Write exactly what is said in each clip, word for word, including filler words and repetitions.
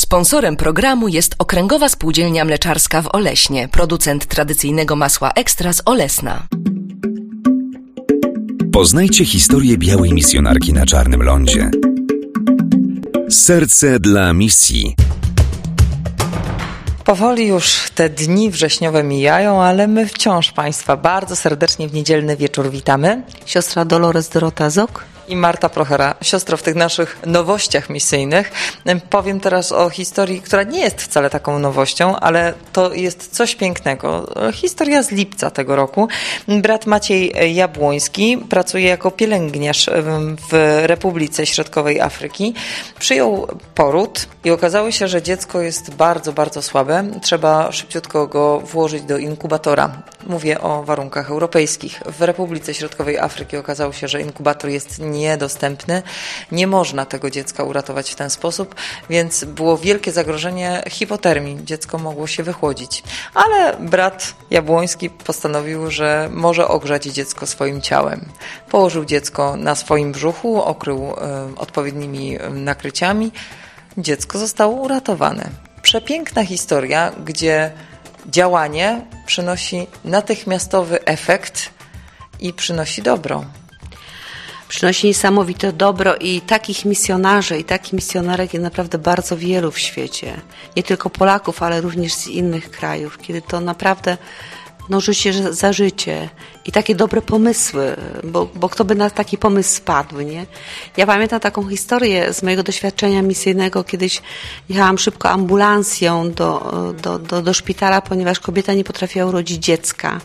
Sponsorem programu jest Okręgowa Spółdzielnia Mleczarska w Oleśnie, producent tradycyjnego masła Ekstra z Olesna. Poznajcie historię białej misjonarki na czarnym lądzie. Serce dla misji. Powoli już te dni wrześniowe mijają, ale my wciąż Państwa bardzo serdecznie w niedzielny wieczór witamy. Siostra Dolores Dorota Zok I Marta Prochera. Siostro, w tych naszych nowościach misyjnych powiem teraz o historii, która nie jest wcale taką nowością, ale to jest coś pięknego. Historia z lipca tego roku. Brat Maciej Jabłoński pracuje jako pielęgniarz w Republice Środkowej Afryki. Przyjął poród i okazało się, że dziecko jest bardzo, bardzo słabe. Trzeba szybciutko go włożyć do inkubatora. Mówię o warunkach europejskich. W Republice Środkowej Afryki okazało się, że inkubator jest niedostępny. Nie można tego dziecka uratować w ten sposób, więc było wielkie zagrożenie hipotermii. Dziecko mogło się wychłodzić. Ale brat Jabłoński postanowił, że może ogrzać dziecko swoim ciałem. Położył dziecko na swoim brzuchu, okrył y, odpowiednimi nakryciami. Dziecko zostało uratowane. Przepiękna historia, gdzie działanie przynosi natychmiastowy efekt i przynosi dobro. Przynosi niesamowite dobro i takich misjonarzy i takich misjonarek jest naprawdę bardzo wielu w świecie. Nie tylko Polaków, ale również z innych krajów, kiedy to naprawdę no, życie za życie i takie dobre pomysły, bo, bo kto by na taki pomysł spadł, nie? Ja pamiętam taką historię z mojego doświadczenia misyjnego. Kiedyś jechałam szybko ambulancją do, do, do, do szpitala, ponieważ kobieta nie potrafiła urodzić dziecka.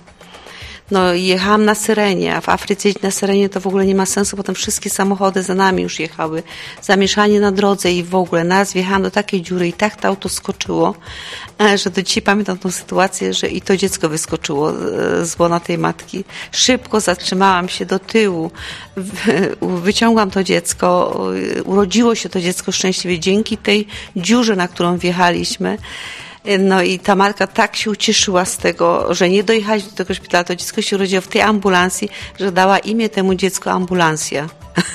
No i jechałam na syrenie, a w Afryce jeździć na syrenie to w ogóle nie ma sensu, potem wszystkie samochody za nami już jechały. Zamieszanie na drodze i w ogóle nas wjechałam do takiej dziury i tak to auto skoczyło, że do dzisiaj pamiętam tą sytuację, że i to dziecko wyskoczyło z łona tej matki. Szybko zatrzymałam się do tyłu, wyciągłam to dziecko, urodziło się to dziecko szczęśliwie dzięki tej dziurze, na którą wjechaliśmy. No i ta matka tak się ucieszyła z tego, że nie dojechaliśmy do tego szpitala, to dziecko się urodziło w tej ambulancji, że dała imię temu dziecku Ambulansja.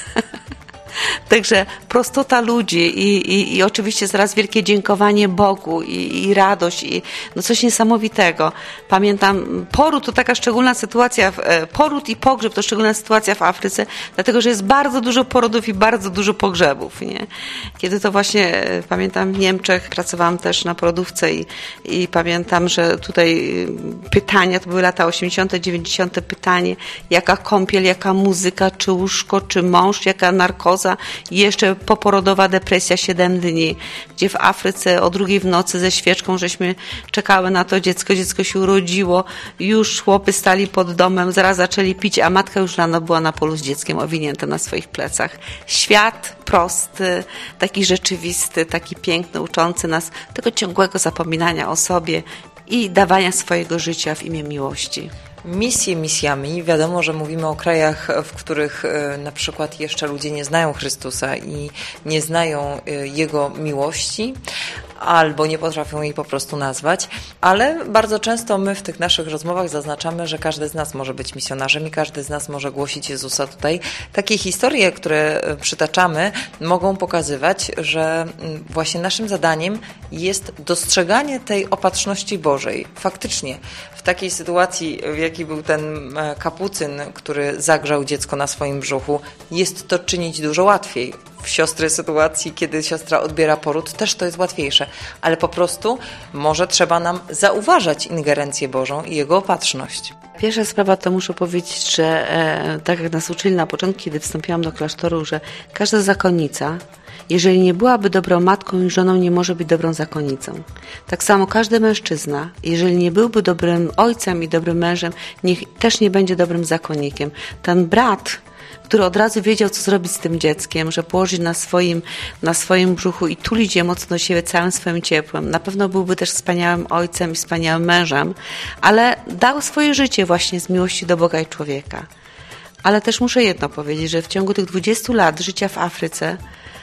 Także prostota ludzi i, i, i oczywiście zaraz wielkie dziękowanie Bogu i, i radość i no coś niesamowitego. Pamiętam, poród to taka szczególna sytuacja, poród i pogrzeb to szczególna sytuacja w Afryce, dlatego że jest bardzo dużo porodów i bardzo dużo pogrzebów, nie? Kiedy to właśnie, pamiętam w Niemczech, pracowałam też na porodówce i, i pamiętam, że tutaj pytania, to były lata osiemdziesiąte, dziewięćdziesiąte pytanie, jaka kąpiel, jaka muzyka, czy łóżko, czy mąż, jaka narkoza, i jeszcze poporodowa depresja siedem dni, gdzie w Afryce o drugiej w nocy ze świeczką żeśmy czekały na to dziecko, dziecko się urodziło, już chłopy stali pod domem, zaraz zaczęli pić, a matka już rano była na polu z dzieckiem owinięta na swoich plecach. Świat prosty, taki rzeczywisty, taki piękny, uczący nas tego ciągłego zapominania o sobie i dawania swojego życia w imię miłości. Misje misjami. Wiadomo, że mówimy o krajach, w których na przykład jeszcze ludzie nie znają Chrystusa i nie znają Jego miłości, albo nie potrafią jej po prostu nazwać, ale bardzo często my w tych naszych rozmowach zaznaczamy, że każdy z nas może być misjonarzem i każdy z nas może głosić Jezusa tutaj. Takie historie, które przytaczamy, mogą pokazywać, że właśnie naszym zadaniem jest dostrzeganie tej opatrzności Bożej. Faktycznie w takiej sytuacji, w jakiej był ten kapucyn, który zagrzał dziecko na swoim brzuchu, jest to czynić dużo łatwiej. W siostry sytuacji, kiedy siostra odbiera poród, też to jest łatwiejsze, ale po prostu może trzeba nam zauważać ingerencję Bożą i Jego opatrzność. Pierwsza sprawa to muszę powiedzieć, że e, tak jak nas uczyli na początku, kiedy wstąpiłam do klasztoru, że każda zakonnica, jeżeli nie byłaby dobrą matką i żoną, nie może być dobrą zakonnicą. Tak samo każdy mężczyzna, jeżeli nie byłby dobrym ojcem i dobrym mężem, niech też nie będzie dobrym zakonnikiem. Ten brat, który od razu wiedział, co zrobić z tym dzieckiem, że położyć na swoim, na swoim brzuchu i tulić je mocno do siebie całym swoim ciepłem. Na pewno byłby też wspaniałym ojcem i wspaniałym mężem, ale dał swoje życie właśnie z miłości do Boga i człowieka. Ale też muszę jedno powiedzieć, że w ciągu tych dwudziestu lat życia w Afryce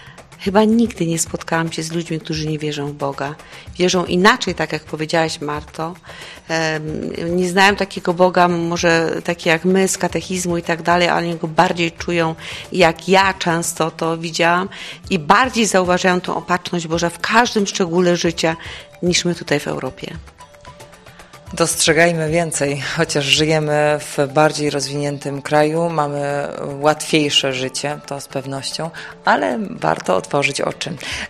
Chyba nigdy nie spotkałam się z ludźmi, którzy nie wierzą w Boga. Wierzą inaczej, tak jak powiedziałaś, Marto. Nie znają takiego Boga, może taki jak my, z katechizmu i tak dalej, ale go bardziej czują, jak ja często to widziałam i bardziej zauważają tą opatrzność Boża w każdym szczególe życia niż my tutaj w Europie. Dostrzegajmy więcej, chociaż żyjemy w bardziej rozwiniętym kraju, mamy łatwiejsze życie, to z pewnością, ale warto otworzyć oczy.